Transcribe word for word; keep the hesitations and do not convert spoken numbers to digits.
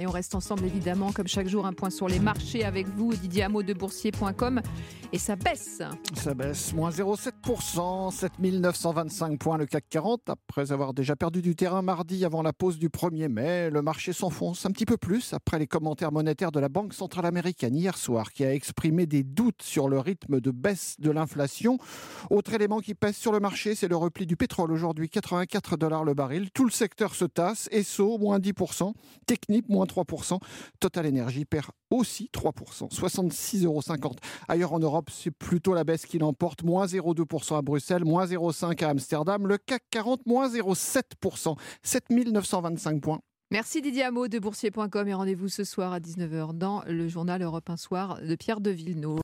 Et on reste ensemble évidemment, comme chaque jour, un point sur les marchés avec vous, Didier Hameau de boursier point com. Et ça baisse. Ça baisse, moins zéro virgule sept pour cent, sept mille neuf cent vingt-cinq points le C A C quarante. Après avoir déjà perdu du terrain mardi avant la pause du premier mai, le marché s'enfonce un petit peu plus après les commentaires monétaires de la Banque centrale américaine hier soir, qui a exprimé des doutes sur le rythme de baisse de l'inflation. Autre élément qui pèse sur le marché, c'est le repli du pétrole. Aujourd'hui, quatre-vingt-quatre dollars le baril. Tout le secteur se tasse. Esso, moins dix pour cent. Technip, moins trois pour cent. Total Energy perd aussi trois pour cent, soixante-six euros cinquante. Ailleurs en Europe, c'est plutôt la baisse qui l'emporte. Moins zéro virgule deux pour cent à Bruxelles, moins zéro virgule cinq pour cent à Amsterdam. Le C A C quarante, moins zéro virgule sept pour cent, sept mille neuf cent vingt-cinq points. Merci Didier Hameau de boursier point com et rendez-vous ce soir à dix-neuf heures dans le journal Europe un Soir de Pierre de Villeneuve.